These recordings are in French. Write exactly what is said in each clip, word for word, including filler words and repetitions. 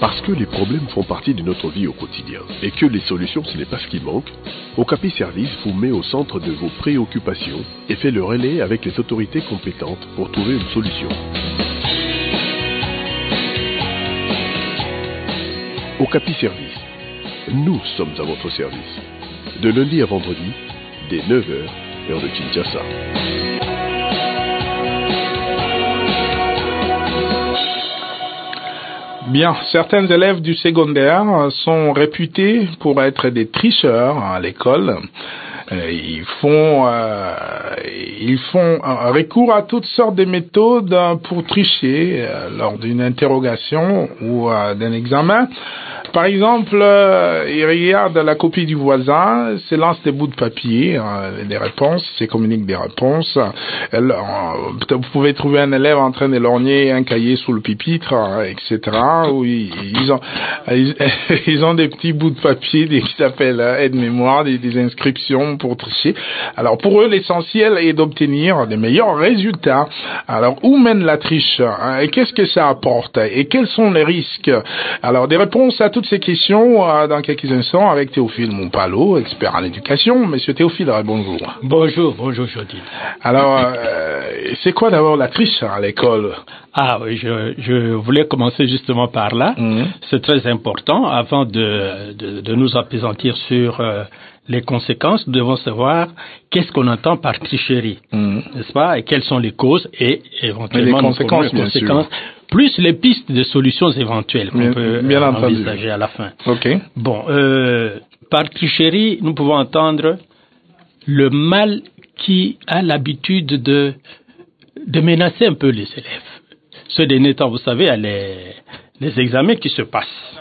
Parce que les problèmes font partie de notre vie au quotidien et que les solutions ce n'est pas ce qui manque, Okapi Service vous met au centre de vos préoccupations et fait le relais avec les autorités compétentes pour trouver une solution. Okapi Service. Nous sommes à votre service. De lundi à vendredi, dès neuf heures, heure de Kinshasa. Bien, certains élèves du secondaire sont réputés pour être des tricheurs à l'école. Ils font, euh, ils font recours à toutes sortes de méthodes pour tricher euh, lors d'une interrogation ou euh, d'un examen. Par exemple, euh, ils regardent la copie du voisin, se lancent des bouts de papier, euh, des réponses, se communiquent des réponses. Elle, euh, vous pouvez trouver un élève en train de lorgner un cahier sous le pupitre, euh, et cetera. Où ils, ils ont, ils, ils ont des petits bouts de papier, des qui s'appellent euh, aide-mémoire, des, des inscriptions pour tricher. Alors pour eux, l'essentiel est d'obtenir des meilleurs résultats. Alors où mène la triche hein, et qu'est-ce que ça apporte et quels sont les risques? Alors des réponses à toutes ces questions euh, dans quelques instants avec Théophile Mompalo, expert en éducation. Monsieur Théophile, bonjour. Bonjour, bonjour Jody. Alors euh, c'est quoi d'abord la triche à l'école? Ah oui, je, je voulais commencer justement par là. Mmh. C'est très important. Avant de, de, de nous appesantir sur euh, les conséquences, nous devons savoir qu'est-ce qu'on entend par tricherie, mmh. n'est-ce pas, et quelles sont les causes et éventuellement les conséquences, les conséquences plus les pistes de solutions éventuelles qu'on bien, peut bien euh, envisager à la fin. Okay. Bon, euh, par tricherie, nous pouvons entendre le mal qui a l'habitude de, de menacer un peu les élèves. Ce dernier temps, vous savez, il y a les, les examens qui se passent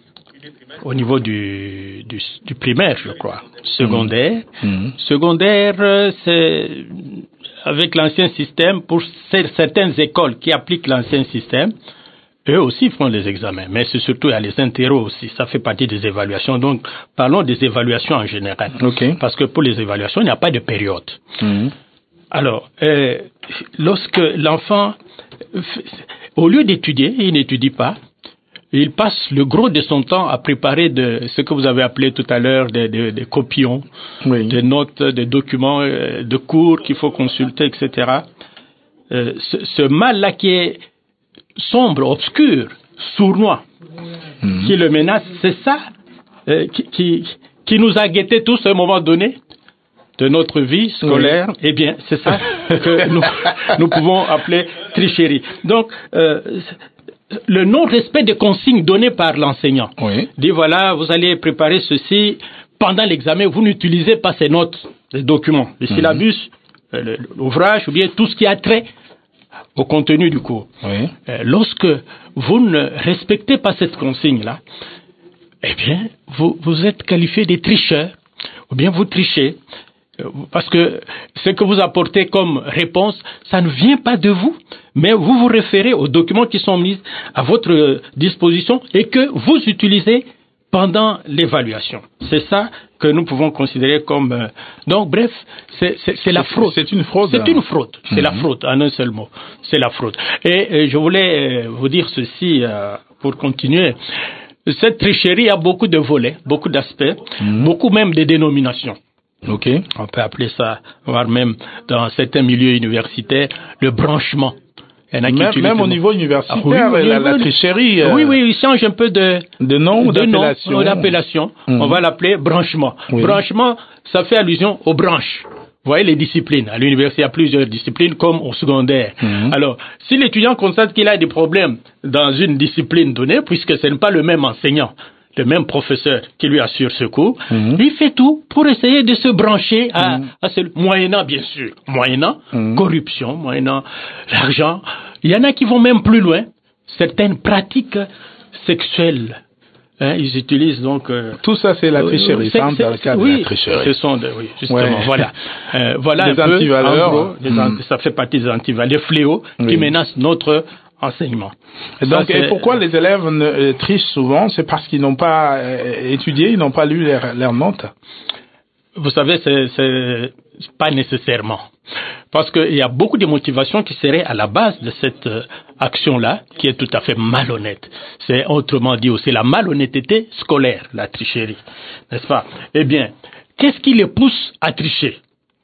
au niveau du, du, du primaire, je crois. Secondaire. Mmh. Secondaire, c'est avec l'ancien système, pour certaines écoles qui appliquent l'ancien système, eux aussi font les examens. Mais c'est surtout, il y a les interros aussi. Ça fait partie des évaluations. Donc, parlons des évaluations en général. Okay. Parce que pour les évaluations, il n'y a pas de période. Mmh. Alors, euh, lorsque l'enfant, au lieu d'étudier, il n'étudie pas. Il passe le gros de son temps à préparer de ce que vous avez appelé tout à l'heure des, des, des copions, oui. des notes, des documents de cours qu'il faut consulter, et cetera. Euh, ce, ce mal-là qui est sombre, obscur, sournois, mmh. qui le menace, c'est ça euh, qui, qui, qui nous a guettés tous à un moment donné de notre vie scolaire. Oui. Eh bien, c'est ça que nous, nous pouvons appeler tricherie. Donc, euh, le non-respect des consignes données par l'enseignant. Oui. Dit voilà, vous allez préparer ceci. Pendant l'examen, vous n'utilisez pas ces notes, les documents, le mm-hmm. syllabus, euh, l'ouvrage ou bien tout ce qui a trait au contenu du cours. Oui. Euh, lorsque vous ne respectez pas cette consigne-là, eh bien, vous, vous êtes qualifié de tricheur ou bien vous trichez. Parce que ce que vous apportez comme réponse, ça ne vient pas de vous, mais vous vous référez aux documents qui sont mis à votre disposition et que vous utilisez pendant l'évaluation. C'est ça que nous pouvons considérer comme... Euh... Donc, bref, c'est, c'est, c'est la fraude. C'est une fraude. C'est une fraude. C'est mm-hmm. la fraude, en un seul mot. C'est la fraude. Et, et je voulais vous dire ceci euh, pour continuer. Cette tricherie a beaucoup de volets, beaucoup d'aspects, mm-hmm. beaucoup même de dénominations. Ok. On peut appeler ça, voire même dans certains milieux universitaires, le branchement. Il y en a qui même, même au niveau universitaire, ah, oui, la, la tricherie. Euh, oui, oui, il change un peu de, de nom ou d'appellation. Nom, d'appellation. Mmh. On va l'appeler branchement. Oui. Branchement, ça fait allusion aux branches. Vous voyez les disciplines. À l'université, il y a plusieurs disciplines comme au secondaire. Mmh. Alors, si l'étudiant constate qu'il a des problèmes dans une discipline donnée, puisque ce n'est pas le même enseignant, le même professeur qui lui assure ce cours, mmh. il fait tout pour essayer de se brancher à, mmh. à ce, moyennant bien sûr, moyennant mmh. corruption, moyennant l'argent. Il y en a qui vont même plus loin, certaines pratiques sexuelles. Hein, ils utilisent donc... Euh, tout ça, c'est la tricherie, c'est, c'est, dans le cadre oui, de la tricherie. Ce sont de, oui, justement, ouais. voilà. Euh, voilà des un peu, antivaleurs. En gros, des mmh. Ça fait partie des antivaleurs, des fléaux oui. qui menacent notre enseignement. Et donc, ça, et pourquoi les élèves ne, euh, trichent souvent? C'est parce qu'ils n'ont pas euh, étudié, ils n'ont pas lu leurs leur notes? Vous savez, c'est, c'est pas nécessairement. Parce qu'il y a beaucoup de motivations qui seraient à la base de cette euh, action-là qui est tout à fait malhonnête. C'est autrement dit aussi la malhonnêteté scolaire, la tricherie, n'est-ce pas? Eh bien, qu'est-ce qui les pousse à tricher?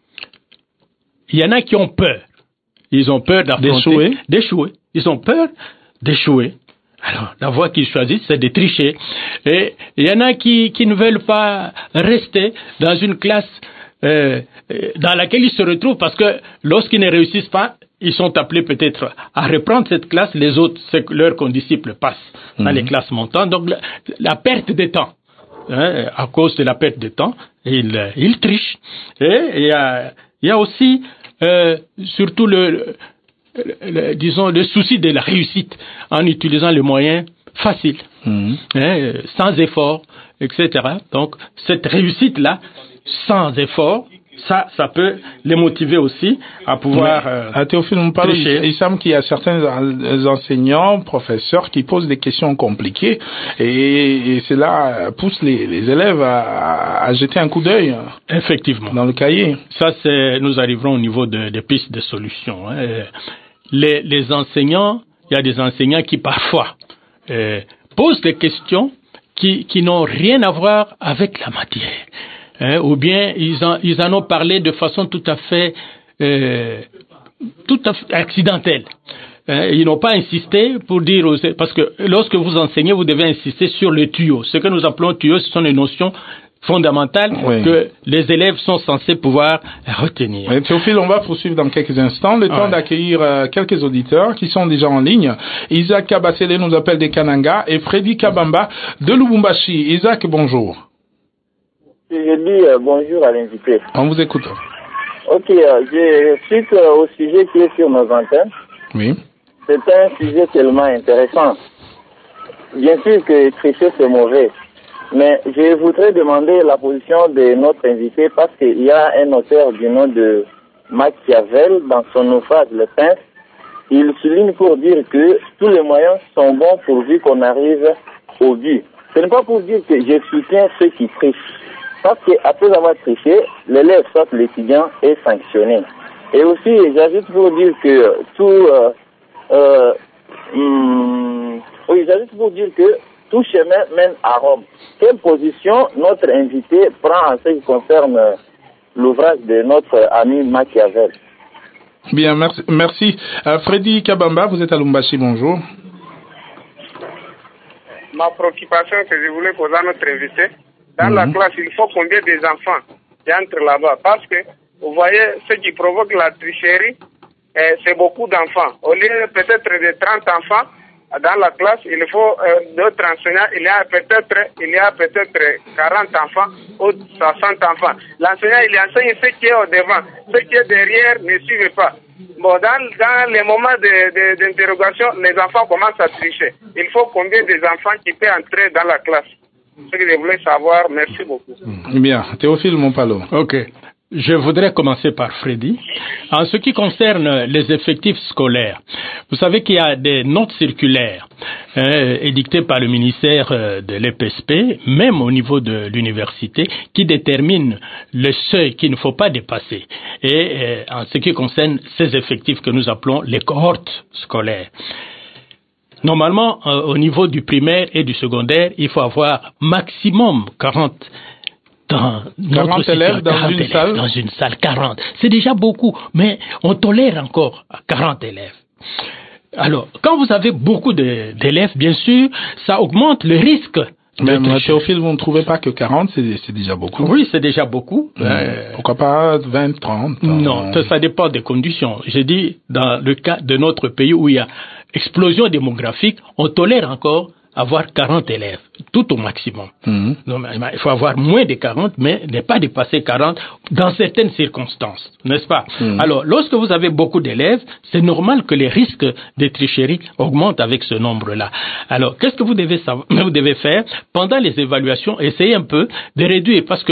Il y en a qui ont peur. Ils ont peur d'affronter, d'échouer. d'échouer. Ils ont peur d'échouer. Alors, la voie qu'ils choisissent, c'est de tricher. Et il y en a qui, qui ne veulent pas rester dans une classe euh, dans laquelle ils se retrouvent parce que lorsqu'ils ne réussissent pas, ils sont appelés peut-être à reprendre cette classe. Les autres, c'est leurs condisciples passent mmh. dans les classes montantes. Donc, la, la perte de temps. Hein, à cause de la perte de temps, ils, ils trichent. Et il y a, il y a aussi, euh, surtout le... le Le, disons, le souci de la réussite en utilisant les moyens faciles, mmh. hein, sans effort, et cetera. Donc, cette réussite-là, sans effort, ça, ça peut les motiver aussi à pouvoir euh, à Théophile, on parle, il, il semble qu'il y a certains enseignants, professeurs qui posent des questions compliquées et, et cela pousse les, les élèves à, à jeter un coup d'œil. Effectivement. Dans le cahier. Ça, c'est, nous arriverons au niveau de, des pistes de solutions. Hein. Les, les enseignants, il y a des enseignants qui parfois euh, posent des questions qui, qui n'ont rien à voir avec la matière. Hein, ou bien ils en, ils en ont parlé de façon tout à fait, euh, tout à fait accidentelle. Hein, ils n'ont pas insisté pour dire aux, parce que lorsque vous enseignez, vous devez insister sur le tuyau. Ce que nous appelons tuyau, ce sont les notions fondamentales oui. que les élèves sont censés pouvoir retenir. Mais Théophile, on va poursuivre dans quelques instants. Le temps ouais. d'accueillir euh, quelques auditeurs qui sont déjà en ligne. Isaac Kabasele nous appelle de Kananga et Freddy Kabamba de Lubumbashi. Isaac, bonjour. Je dis euh, bonjour à l'invité. On vous écoute. Ok, euh, je suite euh, au sujet qui est sur nos antennes. Oui. C'est un sujet tellement intéressant. Bien sûr que tricher c'est mauvais. Mais je voudrais demander la position de notre invité parce qu'il y a un auteur du nom de Machiavel dans son ouvrage Le Prince. Il souligne pour dire que tous les moyens sont bons pourvu qu'on arrive au but. Ce n'est pas pour dire que je soutiens ceux qui trichent. Parce qu'après avoir triché, l'élève, soit l'étudiant, est sanctionné. Et aussi, j'ajoute pour dire que tout... Euh, euh, hum, oui, j'ajoute pour dire que tout chemin mène à Rome. Quelle position notre invité prend en ce qui concerne l'ouvrage de notre ami Machiavel? Bien, merci. merci. Euh, Freddy Kabamba, vous êtes à Lubumbashi, bonjour. Ma préoccupation que je voulais poser à notre invité, dans mmh. la classe, il faut combien des enfants qui entrent là-bas? Parce que, vous voyez, ce qui provoque la tricherie, eh, c'est beaucoup d'enfants. Au lieu peut-être de trente enfants, dans la classe, il faut euh, d'autres enseignants, il y a peut-être il y a peut-être quarante enfants ou soixante enfants. L'enseignant, il enseigne ce qui est au devant, ce qui est derrière ne suit pas. Bon, dans, dans les moments de, de, d'interrogation, les enfants commencent à tricher. Il faut combien des enfants qui peuvent entrer dans la classe? Ce que je voulais savoir, merci beaucoup. Bien, Théophile Mompalo. Ok. Je voudrais commencer par Freddy. En ce qui concerne les effectifs scolaires, vous savez qu'il y a des notes circulaires euh, édictées par le ministère de l'E P S P, même au niveau de l'université, qui déterminent le seuil qu'il ne faut pas dépasser. Et euh, en ce qui concerne ces effectifs que nous appelons les cohortes scolaires. Normalement, euh, au niveau du primaire et du secondaire, il faut avoir maximum quarante dans notre élèves dans quarante une élèves salle dans une salle, quarante. C'est déjà beaucoup, mais on tolère encore quarante élèves. Alors, quand vous avez beaucoup de, d'élèves, bien sûr, ça augmente le risque. Même Théophile, vous ne trouvez pas que quarante, c'est, c'est déjà beaucoup? Oui, c'est déjà beaucoup. Mmh. Euh, Pourquoi pas vingt, trente? Non, ça, ça dépend des conditions. J'ai dit, dans le cas de notre pays où il y a explosion démographique, on tolère encore avoir quarante élèves, tout au maximum. Mmh. Donc, il faut avoir moins de quarante, mais ne pas dépasser quarante dans certaines circonstances, n'est-ce pas? Mmh. Alors, lorsque vous avez beaucoup d'élèves, c'est normal que les risques de tricherie augmentent avec ce nombre-là. Alors, qu'est-ce que vous devez savoir, vous devez faire pendant les évaluations? Essayez un peu de réduire, parce que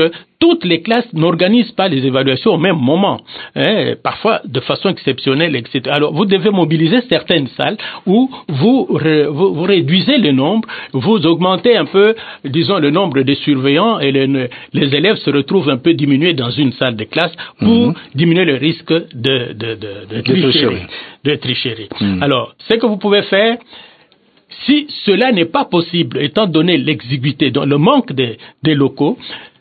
toutes les classes n'organisent pas les évaluations au même moment, hein, parfois de façon exceptionnelle, et cetera. Alors, vous devez mobiliser certaines salles où vous, vous, vous réduisez le nombre, vous augmentez un peu, disons, le nombre de surveillants et les, les élèves se retrouvent un peu diminués dans une salle de classe pour mmh. diminuer le risque de, de, de, de, de tricherie. De tricherie. Mmh. Alors, ce que vous pouvez faire, si cela n'est pas possible, étant donné l'exiguïté, donc le manque des de locaux,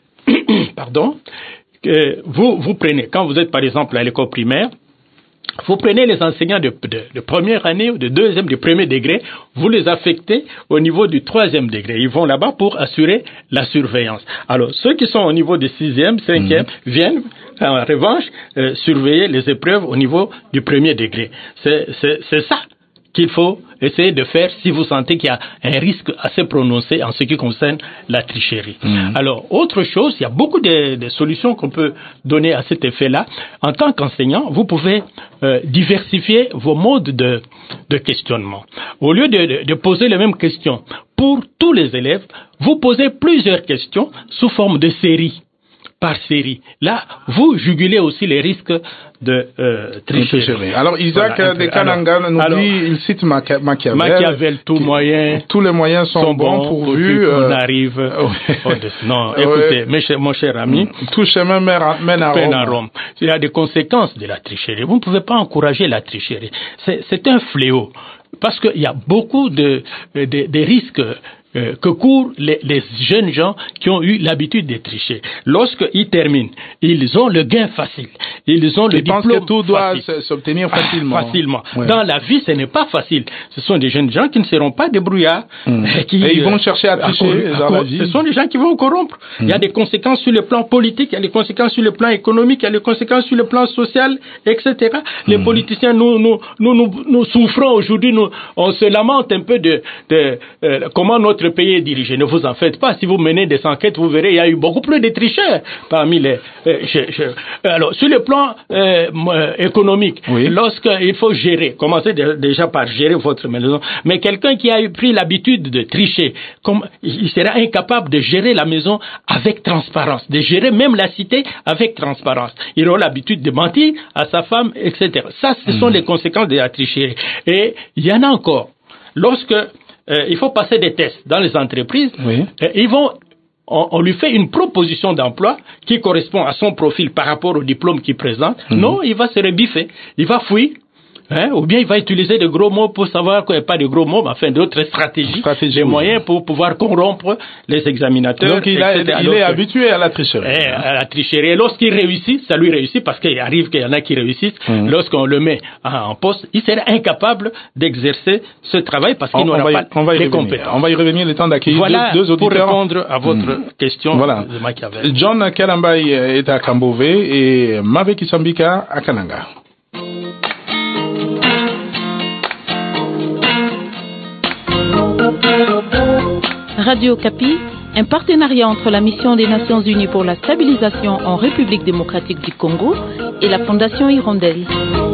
pardon, euh, vous, vous prenez, quand vous êtes par exemple à l'école primaire, vous prenez les enseignants de, de, de première année ou de deuxième, de premier degré, vous les affectez au niveau du troisième degré. Ils vont là-bas pour assurer la surveillance. Alors, ceux qui sont au niveau du sixième, cinquième, mmh. viennent, en revanche, euh, surveiller les épreuves au niveau du premier degré. C'est, c'est, c'est ça qu'il faut essayer de faire si vous sentez qu'il y a un risque assez prononcé en ce qui concerne la tricherie. Mmh. Alors, autre chose, il y a beaucoup de, de solutions qu'on peut donner à cet effet-là. En tant qu'enseignant, vous pouvez euh, diversifier vos modes de, de questionnement. Au lieu de, de, de poser les mêmes questions pour tous les élèves, vous posez plusieurs questions sous forme de séries. Par série. Là, vous jugulez aussi les risques de euh, tricherie. Alors, Isaac voilà, de Kananga nous alors, dit, il cite Machiavel. Machiavel, tout moyen, tous les moyens sont, sont bons pourvu on euh, arrive au Non, écoutez, ouais. mon cher ami, tout chemin mène à Rome. à Rome. Il y a des conséquences de la tricherie. Vous ne pouvez pas encourager la tricherie. C'est, c'est un fléau. Parce qu'il y a beaucoup de, de, de risques euh, que courent les, les jeunes gens qui ont eu l'habitude de tricher. Lorsqu'ils terminent, ils ont le gain facile. Ils ont le ils diplôme pensent que tout doit facile. s'obtenir facilement. Ah, facilement. Ouais. Dans la vie, ce n'est pas facile. Ce sont des jeunes gens qui ne seront pas débrouillards. Mmh. Qui, et ils vont chercher à tricher à, dans à, la vie. Ce sont des gens qui vont corrompre. Mmh. Il y a des conséquences sur le plan politique, il y a des conséquences sur le plan économique, il y a des conséquences sur le plan social, et cetera. Les mmh. politiciens, nous, nous, nous, nous, nous souffrons aujourd'hui, nous, on se lamente un peu de, de euh, comment notre pays est dirigé. Ne vous en faites pas. Si vous menez des enquêtes, vous verrez, il y a eu beaucoup plus de tricheurs parmi les... Euh, je, je, alors, sur le plan euh, euh, économique, oui. lorsqu'il faut gérer, commencez de, déjà par gérer votre maison, mais quelqu'un qui a eu pris l'habitude de tricher, comme, il sera incapable de gérer la maison avec transparence, de gérer même la cité avec transparence. Il aura l'habitude de mentir à sa femme, et cetera. Ça, ce sont mmh. les conséquences de la tricherie. Et il y en a encore. Lorsque euh, il faut passer des tests dans les entreprises, oui. euh, ils vont On, on lui fait une proposition d'emploi qui correspond à son profil par rapport au diplôme qu'il présente. Mmh. Non, il va se rebiffer, il va fuir, hein, ou bien il va utiliser de gros mots pour savoir qu'il n'y a pas de gros mots, mais enfin d'autres stratégies, Stratégie, des oui. moyens pour pouvoir corrompre les examinateurs. Donc il, a, il est que, habitué à la tricherie. Eh, à la tricherie. Et lorsqu'il réussit, ça lui réussit parce qu'il arrive qu'il y en a qui réussissent. Mmh. Lorsqu'on le met en poste, il sera incapable d'exercer ce travail parce qu'il on, n'aura on pas on va les compétences. On va y revenir le temps d'accueillir voilà deux, deux auditeurs. Pour répondre à votre mmh. question voilà. de Machiavel. John Kalambay est à Kambové et Mave Kisambika à Kananga. Radio Kapi, un partenariat entre la Mission des Nations Unies pour la stabilisation en République démocratique du Congo et la Fondation Hirondelle.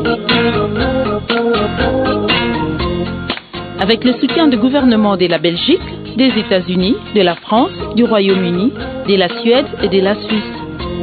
Avec le soutien du gouvernement de la Belgique, des États-Unis, de la France, du Royaume-Uni, de la Suède et de la Suisse.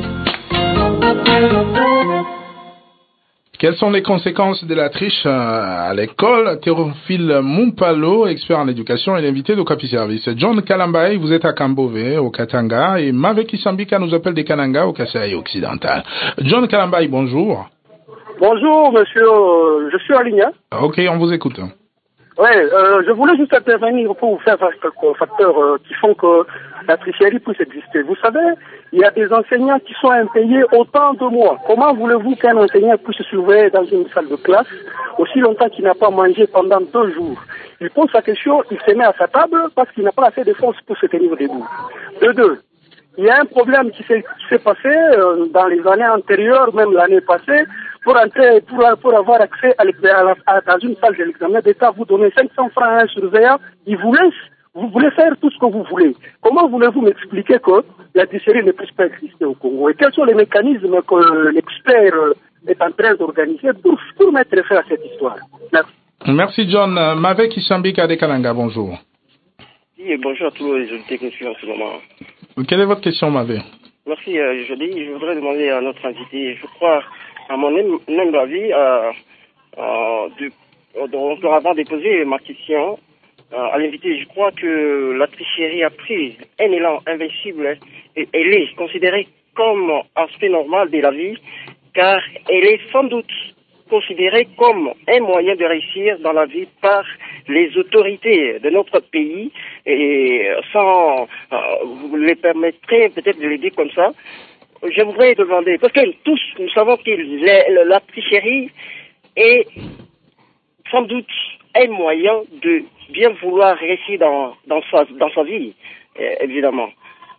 Quelles sont les conséquences de la triche à l'école? Théophile Mumpalo, expert en éducation, est l'invité de Capi Service. John Kalambay, vous êtes à Kambové, au Katanga, et Mave Kisambika nous appelle des Kananga, au Kasaï occidental. John Kalambay, bonjour. Bonjour, monsieur, je suis en ligne. Ok, on vous écoute. Oui, euh, je voulais juste intervenir pour vous faire quelques facteurs euh, qui font que la tricherie puisse exister. Vous savez, il y a des enseignants qui sont impayés autant de mois. Comment voulez-vous qu'un enseignant puisse surveiller dans une salle de classe aussi longtemps qu'il n'a pas mangé pendant deux jours? Il pose sa question, il se met à sa table parce qu'il n'a pas assez de force pour se tenir debout. De deux, il y a un problème qui s'est, qui s'est passé euh, dans les années antérieures, même l'année passée. Pour entrer, pour, pour avoir accès à, à, à, dans une salle de l'examen d'État, vous donnez cinq cents francs à un surveillant, il vous laisse, vous voulez faire tout ce que vous voulez. Comment voulez-vous m'expliquer que la tricherie ne puisse pas exister au Congo? Et quels sont les mécanismes que l'expert est en train d'organiser pour, pour mettre fin à cette histoire? Merci. Merci John. Mave Kisambika de Kalanga, bonjour. Oui, bonjour à tous les auditeurs qui sont en ce moment. Quelle est votre question, Mave? Merci, euh, je dis, je voudrais demander à notre invité, je crois, à mon humble avis, euh, euh, de, donc, avant de poser ma question euh, à l'invité, je crois que la tricherie a pris un élan invincible et elle est considérée comme aspect normal de la vie, car elle est sans doute considérée comme un moyen de réussir dans la vie par les autorités de notre pays, et sans, euh, vous les permettrez peut-être de le dire comme ça, je voudrais demander, parce que tous nous savons que la, la tricherie est sans doute un moyen de bien vouloir réussir dans, dans, sa, dans sa vie, euh, évidemment.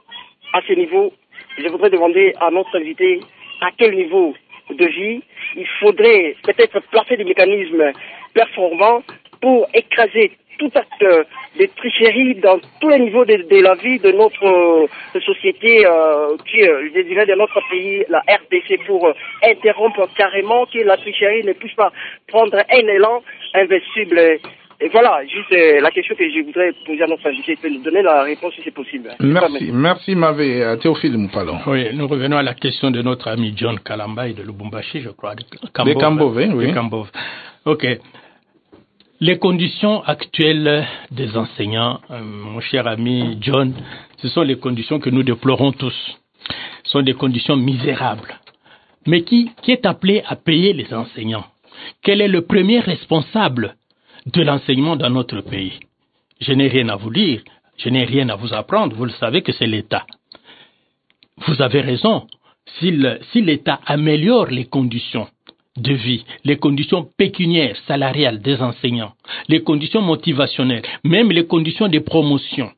À ce niveau, je voudrais demander à notre invité à quel niveau de vie il faudrait peut-être placer des mécanismes performants pour écraser tout acte de tricherie dans tous les niveaux de, de la vie de notre euh, société, euh, qui, euh, je dirais, de notre pays, la R D C, pour euh, interrompre carrément que la tricherie ne puisse pas prendre un élan invincible. Et voilà, juste euh, la question que je voudrais poser à notre invité, peut nous donner la réponse si c'est possible. Merci, merci Mavé. Théophile Moupalo. Oui, nous revenons à la question de notre ami John Kalamba de Lubumbashi, je crois. De Kambove. De Kambove, oui. De Kambove. Ok. Les conditions actuelles des enseignants, euh, mon cher ami John, ce sont les conditions que nous déplorons tous. Ce sont des conditions misérables. Mais qui, qui est appelé à payer les enseignants? Quel est le premier responsable de l'enseignement dans notre pays? Je n'ai rien à vous dire, je n'ai rien à vous apprendre, vous le savez que c'est l'État. Vous avez raison, si, le, si l'État améliore les conditions de vie, les conditions pécuniaires, salariales des enseignants, les conditions motivationnelles, même les conditions de promotion.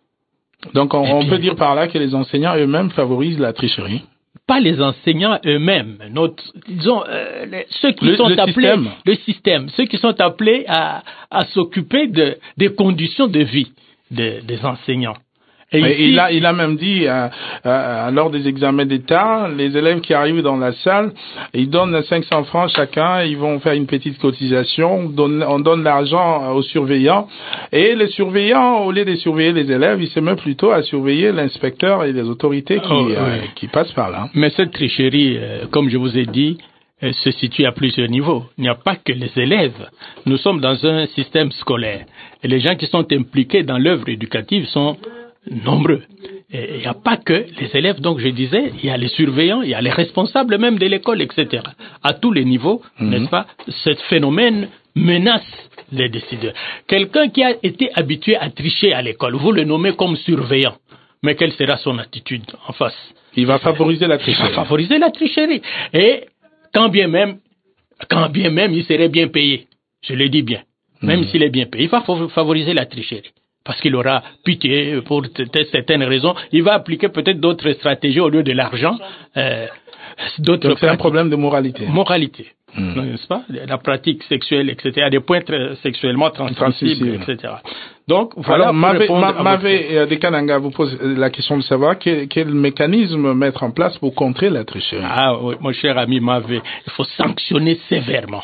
Donc on, on peut dire par là que les enseignants eux-mêmes favorisent la tricherie. Pas les enseignants eux-mêmes, notre, disons, euh, les, ceux qui le, sont le appelés, système. le système, ceux qui sont appelés à, à s'occuper de, des conditions de vie de, des enseignants. Et ici, il a, il a même dit, euh, euh, lors des examens d'État, les élèves qui arrivent dans la salle, ils donnent cinq cents francs chacun, ils vont faire une petite cotisation, on donne, on donne l'argent aux surveillants, et les surveillants, au lieu de surveiller les élèves, ils se mettent plutôt à surveiller l'inspecteur et les autorités qui, oh, euh, oui. qui passent par là. Mais cette tricherie, euh, comme je vous ai dit, euh, se situe à plusieurs niveaux. Il n'y a pas que les élèves. Nous sommes dans un système scolaire, et les gens qui sont impliqués dans l'œuvre éducative sont nombreux. Et il n'y a pas que les élèves, donc je disais, il y a les surveillants, il y a les responsables même de l'école, et cetera. À tous les niveaux, mm-hmm. n'est-ce pas, ce phénomène menace les décideurs. Quelqu'un qui a été habitué à tricher à l'école, vous le nommez comme surveillant, mais quelle sera son attitude en face? Il va favoriser la tricherie. Il va favoriser la tricherie. Et quand bien même, quand bien même il serait bien payé, je le dis bien, même mm-hmm. s'il est bien payé, il va favoriser la tricherie. Parce qu'il aura pitié pour certaines raisons. Il va appliquer peut-être d'autres stratégies au lieu de l'argent. Euh, d'autres Donc c'est un problème de moralité. Moralité, mmh. n'est-ce pas? La pratique sexuelle, et cetera. Des points très sexuellement transmissibles, et cetera. Donc, voilà. Alors, Mavé, Mavé de Kananga vous pose la question de savoir quel, quel mécanisme mettre en place pour contrer la tricherie. Ah oui, mon cher ami Mavé, il faut sanctionner sévèrement.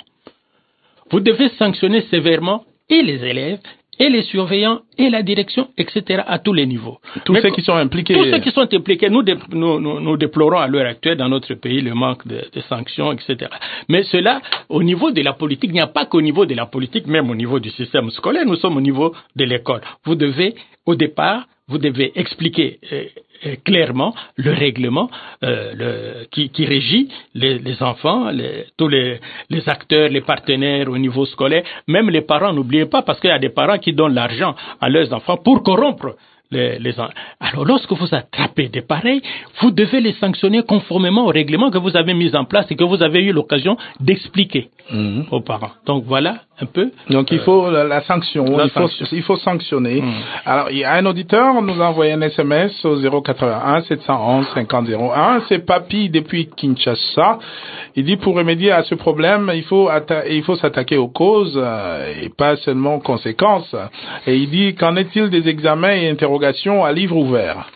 Vous devez sanctionner sévèrement et les élèves, et les surveillants, et la direction, et cetera, à tous les niveaux. Tous Mais ceux qui sont impliqués. Tous ceux qui sont impliqués, nous, nous, nous, nous déplorons à l'heure actuelle dans notre pays le manque de, de sanctions, et cetera. Mais cela, au niveau de la politique, il n'y a pas qu'au niveau de la politique, même au niveau du système scolaire, nous sommes au niveau de l'école. Vous devez, au départ, vous devez expliquer euh, euh, clairement le règlement euh, le, qui, qui régit les, les enfants, les, tous les, les acteurs, les partenaires au niveau scolaire, même les parents, n'oubliez pas, parce qu'il y a des parents qui donnent l'argent à leurs enfants pour corrompre les, les enfants. Alors lorsque vous attrapez des pareils, vous devez les sanctionner conformément au règlement que vous avez mis en place et que vous avez eu l'occasion d'expliquer mmh. aux parents. Donc voilà un peu. Donc euh, il faut la, la sanction, la il, sanction. Faut, il faut sanctionner. Mmh. Alors il y a un auditeur nous a envoyé un S M S au zéro quatre-vingt-un sept cent onze cinquante zéro un. C'est Papy depuis Kinshasa. Il dit pour remédier à ce problème, il faut atta- il faut s'attaquer aux causes euh, et pas seulement aux conséquences. Et il dit qu'en est-il des examens et interrogations à livre ouvert?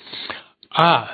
Ah.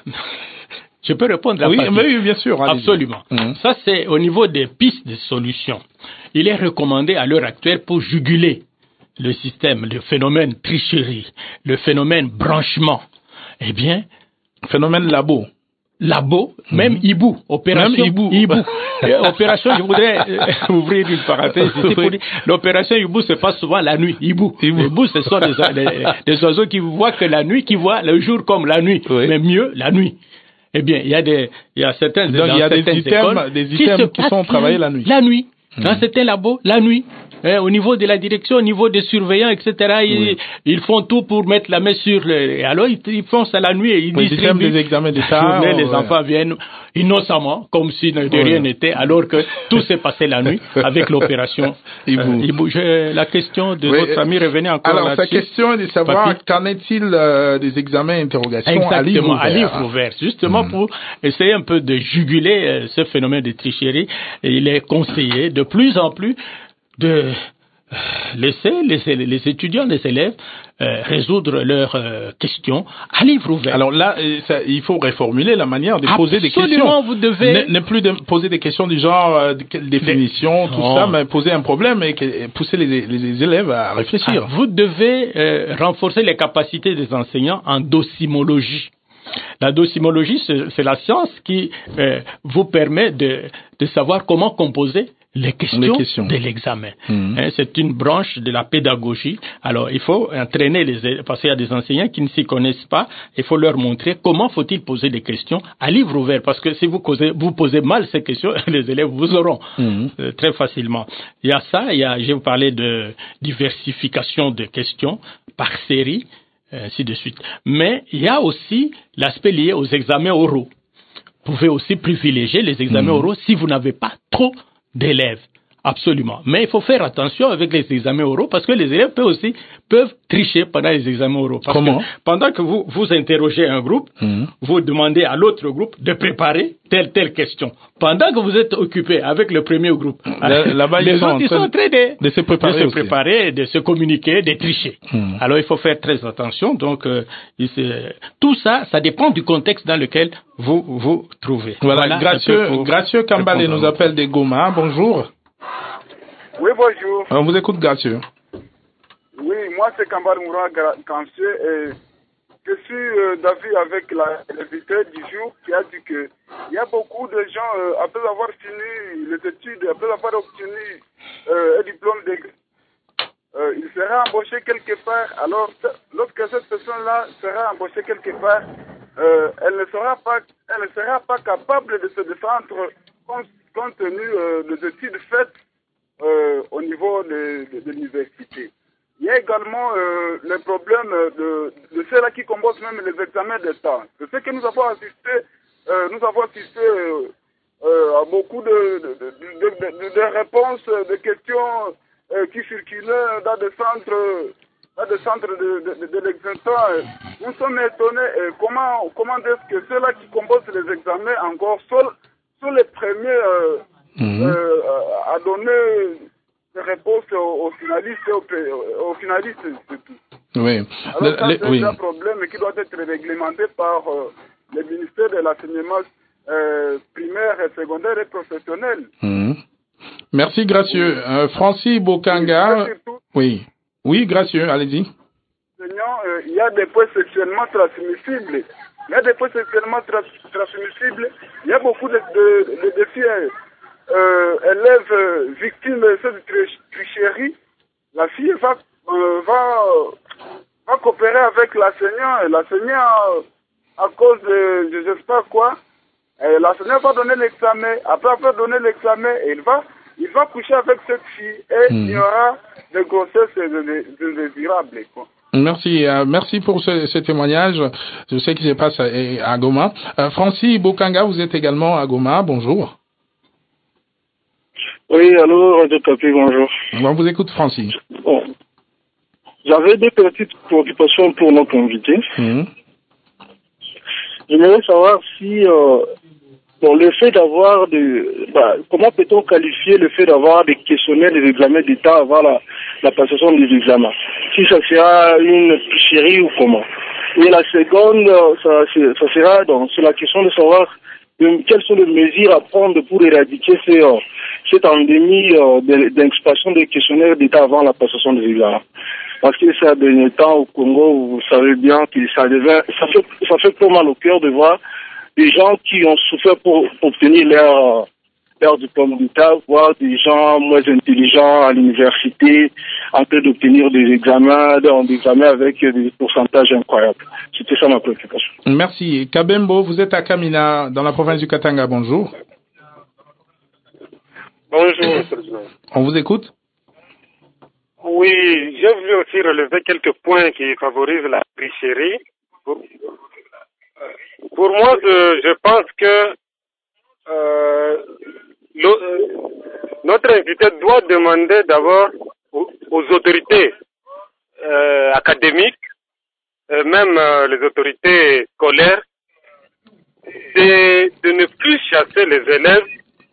Je peux répondre à oui, Papy. Oui, bien sûr. Absolument. Mmh. Ça, c'est au niveau des pistes de solutions. Il est recommandé à l'heure actuelle pour juguler le système, le phénomène tricherie, le phénomène branchement. Eh bien, phénomène labo. labo, même hibou, opération même hibou. hibou. Euh, opération, je voudrais euh, ouvrir une parenthèse ici pour dire, l'opération hibou se passe souvent la nuit. Hibou, hibou. hibou ce sont des, des, des oiseaux qui voient que la nuit, qui voient le jour comme la nuit, oui. mais mieux la nuit. Eh bien, il y a des, il y a certains, donc il y a des items, des items qui, qui sont travaillés la nuit. La nuit, mmh. dans certains labos, la nuit. Eh, au niveau de la direction, au niveau des surveillants, et cetera, ils, oui. ils font tout pour mettre la main sur le... Alors, ils, ils font ça la nuit et ils oui, distribuent. Des examens d'État. Les ouais. enfants viennent innocemment, comme si de rien oui. n'était, alors que tout s'est passé la nuit avec l'opération. Hibou. Euh, Je, la question de oui. votre ami revenait encore alors, là-dessus. Alors, sa question est de savoir qu'en est-il euh, des examens interrogations Exactement, à livre ouvert. à livre ouvert. Justement, mmh. pour essayer un peu de juguler euh, ce phénomène de tricherie, il est conseillé de plus en plus de laisser les, les étudiants, les élèves euh, résoudre leurs euh, questions à livre ouvert. Alors là, ça, il faut réformuler la manière de Absolument, poser des questions. Vous devez ne, ne plus de poser des questions du genre euh, de quelle définition, tout non. ça, mais poser un problème et, que, et pousser les, les, les élèves à réfléchir. Ah, vous devez euh, renforcer les capacités des enseignants en docimologie. La docimologie, c'est la science qui euh, vous permet de, de savoir comment composer les questions, les questions. de l'examen. Mmh. Hein, c'est une branche de la pédagogie. Alors, il faut entraîner les élèves, parce qu'il y a des enseignants qui ne s'y connaissent pas. Il faut leur montrer comment faut-il poser des questions à livre ouvert. Parce que si vous posez, vous posez mal ces questions, les élèves vous auront mmh. euh, très facilement. Il y a ça, il y a, je vais vous parler de diversification de questions par série, ainsi de suite. Mais il y a aussi l'aspect lié aux examens oraux. Vous pouvez aussi privilégier les examens mmh. oraux si vous n'avez pas trop d'élèves. Absolument. Mais il faut faire attention avec les examens oraux parce que les élèves peuvent aussi peuvent tricher pendant les examens oraux. Parce Comment? Que pendant que vous, vous interrogez un groupe, mmh. vous demandez à l'autre groupe de préparer telle, telle question. Pendant que vous êtes occupé avec le premier groupe, là-bas, les ils autres, ils sont en train de, de se préparer, de, se, préparer de se communiquer, de tricher. Mmh. Alors, il faut faire très attention. Donc, euh, tout ça, ça dépend du contexte dans lequel vous vous trouvez. Voilà, voilà Gracieux, Gracieux Kambale nous appelle des Goma. Bonjour. Oui, bonjour. On vous écoute, Gracieux. Oui, moi c'est Kambale Moura Gracieux et je suis euh, d'avis avec l'invité du jour qui a dit que il y a beaucoup de gens, euh, après avoir fini les études, après avoir obtenu euh, un diplôme de euh, il sera embauché quelque part. Alors, lorsque cette personne-là sera embauchée quelque part, euh, elle ne sera pas, elle ne sera pas capable de se défendre compte, compte tenu euh, des études faites euh, au niveau de, de, de l'université. Il y a également euh, le problème de, de ceux-là qui composent même les examens d'État. C'est ce que nous avons assisté, euh, nous avons assisté euh, euh, à beaucoup de, de, de, de, de, de réponses, de questions euh, qui circulaient dans des centres, dans des centres de, de, de, de l'examen. Nous sommes étonnés euh, comment, comment est-ce que ceux-là qui composent les examens encore sont, sont les premiers euh, mmh. euh, à donner des réponses aux, aux finalistes et aux, aux finalistes surtout. Oui. Alors ça, le, c'est oui. un problème qui doit être réglementé par euh, le ministère de l'enseignement euh, primaire, et secondaire et professionnel. Mmh. Merci, Gracieux. Oui. Euh, Francis Bokanga. Oui. oui. Oui, Gracieux, allez-y. Euh, il y a des points sexuellement transmissibles. Il y a des points sexuellement tra transmissibles. Il y a beaucoup de, de, de, de filles euh, élèves euh, victimes de cette tricherie. La fille va, euh, va, va coopérer avec l'enseignant. Et l'enseignant, à cause de je ne sais pas quoi, l'enseignant va donner l'examen. Après avoir donné l'examen, il va, il va coucher avec cette fille. Et mmh. il y aura des grossesses indésirables. Merci, euh, merci pour ce, ce témoignage. Je sais qu'il se passe à, à Goma. Euh, Francis Bokanga, vous êtes également à Goma. Bonjour. Oui, allô, Radio Capi, bonjour. On vous écoute, Francis. Bon. J'avais des petites préoccupations pour notre invité. Mmh. J'aimerais savoir si euh, bon, le fait d'avoir de bah, comment peut-on qualifier le fait d'avoir des questionnaires des examens d'État avant la, la passation des examens? Si ça sera une tricherie ou comment? Et la seconde, ça, ça sera donc c'est la question de savoir de, quelles sont les mesures à prendre pour éradiquer ces, euh, cette endémie euh, d'expansion des questionnaires d'État avant la passation des examens. Parce que c'est à dernier temps au Congo, vous savez bien que ça devient, ça fait, ça fait trop mal au cœur de voir des gens qui ont souffert pour obtenir leur, leur diplôme d'État, voire des gens moins intelligents à l'université en train d'obtenir des examens, des examens avec des pourcentages incroyables. C'était ça ma préoccupation. Merci. Kabembo, vous êtes à Kamina, dans la province du Katanga. Bonjour. Bonjour, monsieur le président. On vous écoute? Oui, j'ai voulu aussi relever quelques points qui favorisent la tricherie. Pour, pour moi, je, je pense que euh, le, euh, notre invité doit demander d'abord aux, aux autorités euh, académiques, euh, même euh, les autorités scolaires, de, de ne plus chasser les élèves,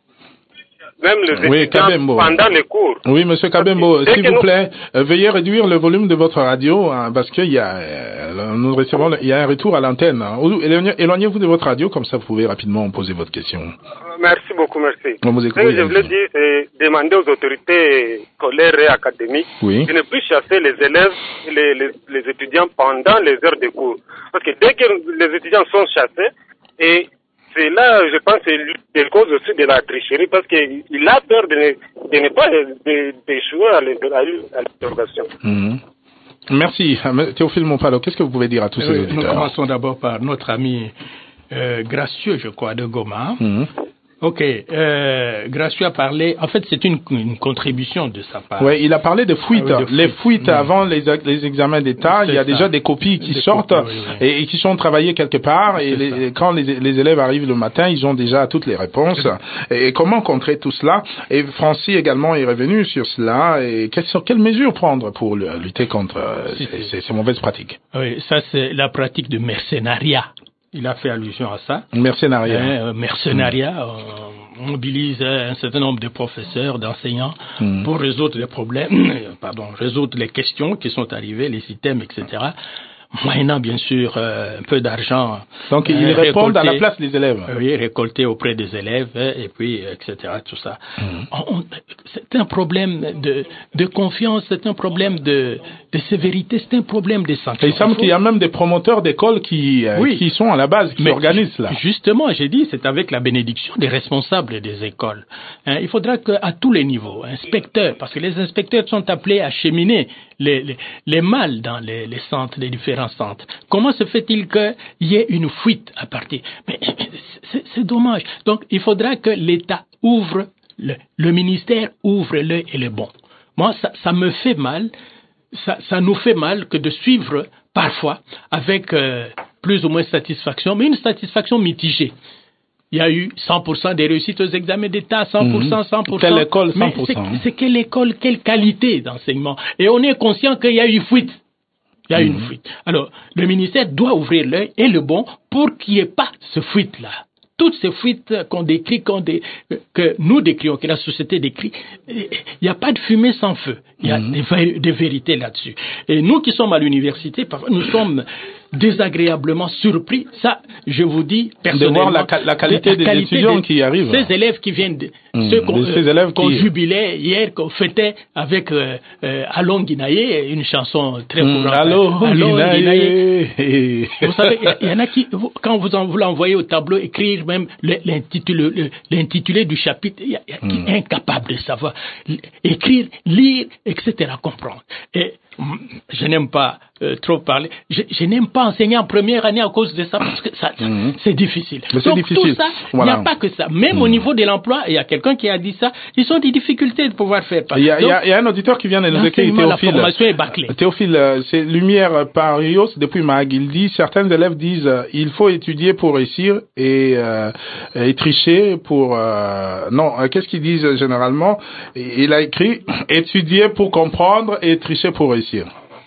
même les oui, étudiants Kabembo. pendant les cours. Oui, monsieur Kabembo, s'il vous nous... plaît, euh, veuillez réduire le volume de votre radio, hein, parce qu'il y a, euh, nous recevons, il y a un retour à l'antenne. Hein. Éloignez-vous de votre radio, comme ça vous pouvez rapidement poser votre question. Merci beaucoup, merci. On vous écoute. Ce que je voulais dire, c'est demander aux autorités scolaires et académiques oui. de ne plus chasser les élèves et les, les, les étudiants pendant les heures de cours. Parce que dès que les étudiants sont chassés, et c'est là, je pense, c'est la cause aussi de la tricherie, parce qu'il a peur de ne, de ne pas d'échouer à l'interrogation. Mmh. Merci. Théophile Mompalo, qu'est-ce que vous pouvez dire à tous ces oui, auditeurs? Nous commençons d'abord par notre ami euh, Gracieux, je crois, de Goma. Mmh. Ok, euh, Gracieux a parlé, en fait c'est une, une contribution de sa part. Oui, il a parlé de fuites, ah, oui, de les fuites, fuites mmh. avant les, les examens d'État, il y a ça. déjà des copies qui des sortent copies, oui, oui. Et, et qui sont travaillées quelque part, et les, quand les, les élèves arrivent le matin, ils ont déjà toutes les réponses. Et, et comment contrer tout cela? Et Francis également est revenu sur cela, et quelles, sur quelles mesures prendre pour lutter contre si, ces, ces, ces mauvaises pratiques? Oui, ça c'est la pratique de mercenariat. Il a fait allusion à ça. Mercenariat. Euh, mercenariat, mmh. on mobilise un certain nombre de professeurs, d'enseignants mmh. pour résoudre les problèmes, pardon, résoudre les questions qui sont arrivées, les systèmes, et cetera. Moyennant bien sûr euh, un peu d'argent. Donc ils euh, répondent à la place des élèves. Oui, récolté auprès des élèves et puis et cetera. Tout ça. Mmh. On, c'est un problème de, de confiance, c'est un problème de, de sévérité, c'est un problème de sanction. Il semble qu'il y a même des promoteurs d'écoles qui euh, oui. qui sont à la base, qui Mais organisent cela. Justement, j'ai dit, c'est avec la bénédiction des responsables des écoles. Hein, il faudra qu'à tous les niveaux, inspecteurs, parce que les inspecteurs sont appelés à cheminer les les, les mâles dans les, les centres, les différents centres. Comment se fait-il qu'il y ait une fuite à partir? Mais c'est, c'est dommage. Donc, il faudra que l'État ouvre, le, le ministère ouvre l'œil et le bon. Moi, ça, ça me fait mal, ça, ça nous fait mal que de suivre parfois avec euh, plus ou moins satisfaction, mais une satisfaction mitigée. Il y a eu cent pour cent des réussites aux examens d'État, cent pour cent, cent pour cent. Quelle école, cent pour cent? Mais c'est, c'est quelle école, quelle qualité d'enseignement? Et on est conscient qu'il y a eu fuite. Il y a mmh. une fuite. Alors, le ministère doit ouvrir l'œil et le bon pour qu'il n'y ait pas ce fuite-là. Toutes ces fuites qu'on décrit, qu'on dé, que nous décrions, que la société décrit, il n'y a pas de fumée sans feu. Il y a mmh. des, des vérités là-dessus. Et nous qui sommes à l'université, parfois, nous sommes désagréablement surpris. Ça, je vous dis personnellement. De voir la, la qualité la des qualité étudiants des, qui arrivent. Ces élèves qui viennent, de, mmh. ceux qu'on, ces élèves qu'on qui... jubilait hier, qu'on fêtait avec euh, euh, Allons Guinaye, une chanson très mmh. courante. Allons, Allons Guinaye. Guinaye. Vous savez, il y en a qui, quand vous, en, vous l'envoyez au tableau, écrire même l'intitulé, l'intitulé du chapitre, il y a, il y a mmh. qui est incapable de savoir. Écrire, lire, et cetera, comprendre. Et je n'aime pas euh, trop parler. Je, je n'aime pas enseigner en première année à cause de ça, parce que ça, mmh. c'est difficile. Mais c'est Donc difficile. tout ça, il voilà. n'y a pas que ça. Même mmh. au niveau de l'emploi, il y a quelqu'un qui a dit ça, ils ont des difficultés de pouvoir faire. Il y a, Donc, il y a un auditeur qui vient de nous écrire, Théophile. La formation est bâclée. Théophile, c'est Lumière par Rios depuis Mag. Il dit, certains élèves disent, euh, il faut étudier pour réussir et, euh, et tricher pour... Euh, non, euh, qu'est-ce qu'ils disent généralement? Il a écrit, étudier pour comprendre et tricher pour réussir.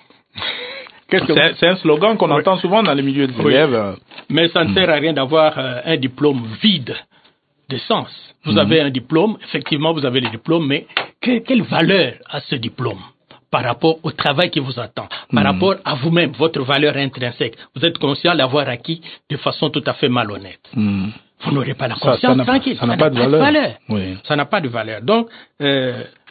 C'est, vous... c'est un slogan qu'on oui. entend souvent dans les milieux des oui. élèves. Mais ça ne sert à rien d'avoir euh, un diplôme vide de sens. Vous mmh. avez un diplôme, effectivement vous avez le diplôme, mais que, quelle valeur a ce diplôme par rapport au travail qui vous attend, par mmh. rapport à vous-même, votre valeur intrinsèque? Vous êtes conscient d'avoir acquis de façon tout à fait malhonnête. Mmh. Vous n'aurez pas la conscience ça, ça tranquille. Ça n'a, ça n'a pas, pas de valeur. valeur. Oui. Ça n'a pas de valeur. Donc, euh,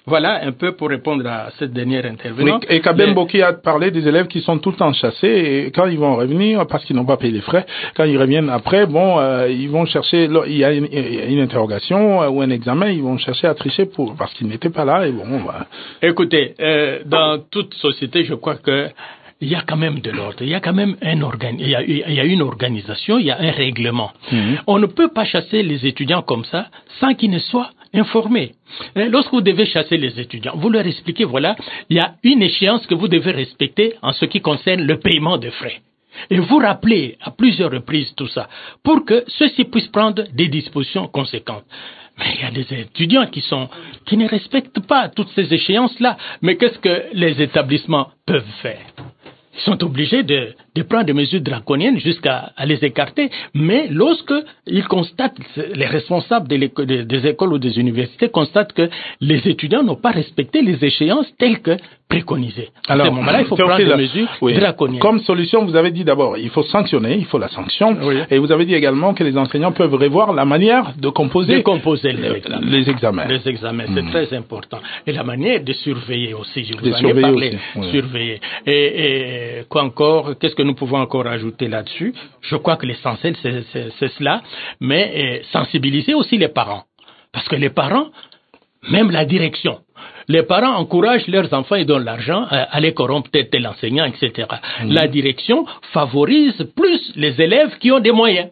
Voilà un peu pour répondre à cette dernière intervenante. Oui, et Kabem Boki a parlé des élèves qui sont tout le temps chassés et quand ils vont revenir, parce qu'ils n'ont pas payé les frais, quand ils reviennent après, bon, euh, ils vont chercher, il y a une, une interrogation ou un examen, ils vont chercher à tricher pour, parce qu'ils n'étaient pas là et bon, bah. Écoutez, euh, dans toute société, je crois que il y a quand même de l'ordre, il y a quand même un organ, il y a, il y a une organisation, il y a un règlement. Mm-hmm. On ne peut pas chasser les étudiants comme ça sans qu'ils ne soient informés. Lorsque vous devez chasser les étudiants, vous leur expliquez, voilà, il y a une échéance que vous devez respecter en ce qui concerne le paiement de frais. Et vous rappelez à plusieurs reprises tout ça, pour que ceux-ci puissent prendre des dispositions conséquentes. Mais il y a des étudiants qui sont, qui ne respectent pas toutes ces échéances-là. Mais qu'est-ce que les établissements peuvent faire? Ils sont obligés de, de prendre des mesures draconiennes jusqu'à à les écarter. Mais lorsque ils constatent, les responsables de de, des écoles ou des universités constatent que les étudiants n'ont pas respecté les échéances telles que préconisées. Alors, à ce moment-là, il faut prendre des mesures oui. draconiennes. Comme solution, vous avez dit d'abord, il faut sanctionner, il faut la sanction. Oui. Et vous avez dit également que les enseignants peuvent revoir la manière de composer, de composer les, les examens. les examens. Les examens, c'est mmh. très important. Et la manière de surveiller aussi, je vous en ai parlé. Oui. Surveiller. Et, et quoi encore, qu'est-ce que nous pouvons encore ajouter là-dessus? Je crois que l'essentiel, c'est, c'est, c'est cela. Mais et, sensibiliser aussi les parents. Parce que les parents, même la direction, les parents encouragent leurs enfants et donnent l'argent à aller corrompre tel, tel enseignant, et cetera. Mmh. La direction favorise plus les élèves qui ont des moyens.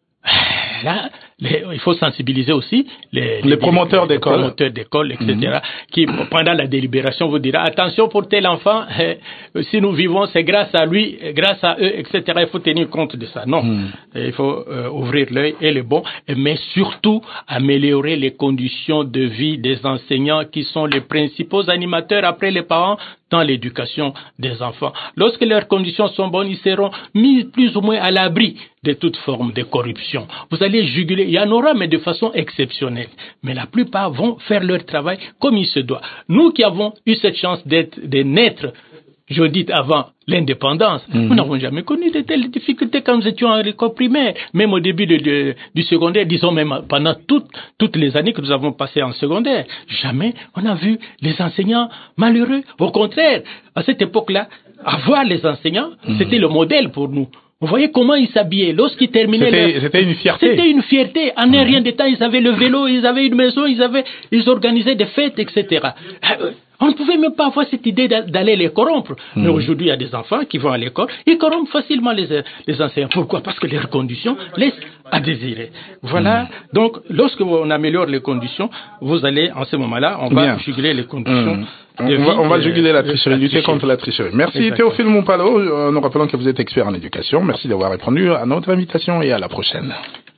Là, les, il faut sensibiliser aussi les, les, les promoteurs les, d'école, les promoteurs d'école, et cetera. Mmh. Qui, pendant la délibération, vous dira attention pour tel enfant, eh, si nous vivons, c'est grâce à lui, grâce à eux, et cetera. Il faut tenir compte de ça. Non, mmh. il faut euh, ouvrir l'œil et le bon, mais surtout améliorer les conditions de vie des enseignants qui sont les principaux animateurs après les parents dans l'éducation des enfants. Lorsque leurs conditions sont bonnes, ils seront mis plus ou moins à l'abri de toute forme de corruption. Vous allez juguler, il y en aura, mais de façon exceptionnelle. Mais la plupart vont faire leur travail comme il se doit. Nous qui avons eu cette chance d'être, de naître, je dis avant l'indépendance, mmh. nous n'avons jamais connu de telles difficultés quand nous étions en école primaire, même au début de, de, du secondaire, disons même pendant toutes, toutes les années que nous avons passées en secondaire. Jamais on a vu les enseignants malheureux. Au contraire, à cette époque-là, avoir les enseignants, mmh. c'était le modèle pour nous. Vous voyez comment ils s'habillaient lorsqu'ils terminaient. C'était, leur... c'était une fierté. C'était une fierté. En un rien de temps, ils avaient le vélo, ils avaient une maison, ils avaient, ils organisaient des fêtes, et cetera. On ne pouvait même pas avoir cette idée d'aller les corrompre. Mmh. Mais aujourd'hui, il y a des enfants qui vont à l'école, ils corrompent facilement les, les enseignants. Pourquoi? Parce que leurs conditions laissent à désirer. Voilà. Mmh. Donc, lorsque on améliore les conditions, vous allez, en ce moment-là, on va juguler les conditions. Mmh. On va, on va juguler la tricherie, lutter contre la tricherie. Merci Exactement. Théophile Mompalo. Nous rappelons que vous êtes expert en éducation. Merci d'avoir répondu à notre invitation et à la prochaine.